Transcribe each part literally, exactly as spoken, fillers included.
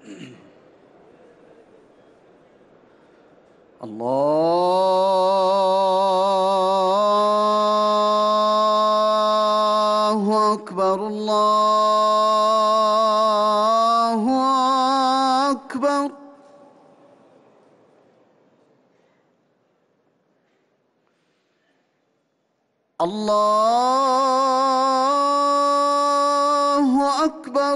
الله أكبر الله أكبر. الله أكبر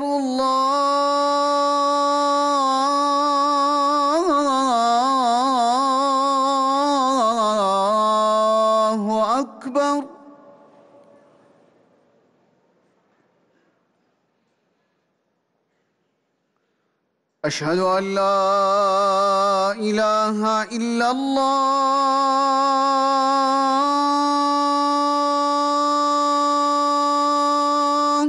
الله أكبر. أشهد أن لا إله إلا الله.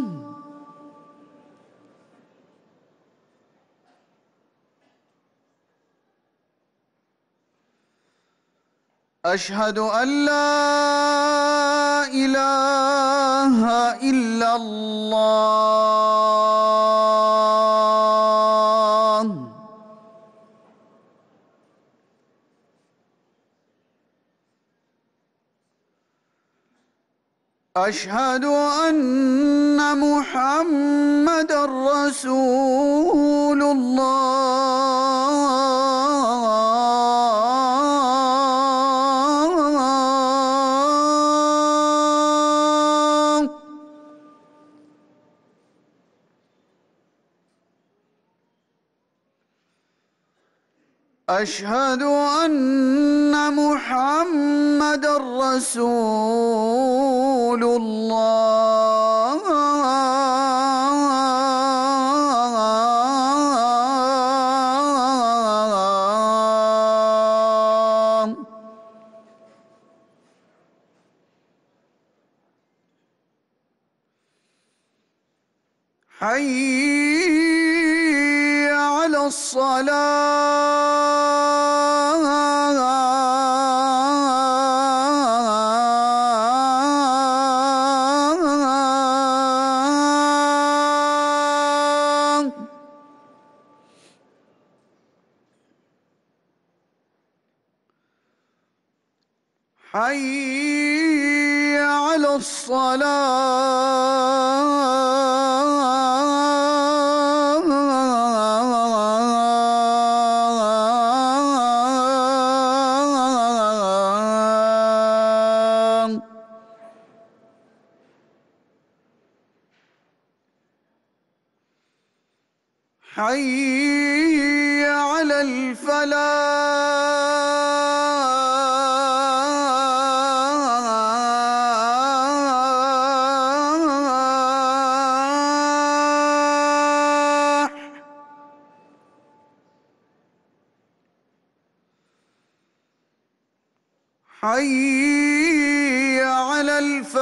أشهد أن لا إله إلا الله. أشهد أن محمدًا رسول الله. أشهد أن محمدًا رسول الله. حي على الصلاة. حي على الصلاة. حي على الفلاح. حي على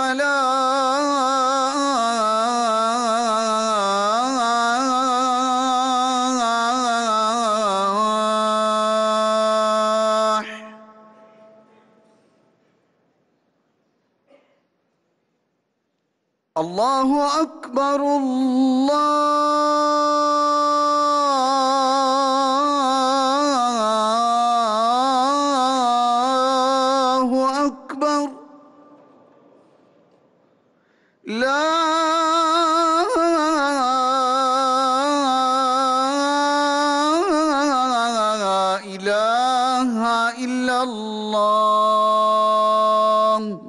الفلاح. الله أكبر الله أكبر. لا إله إلا الله.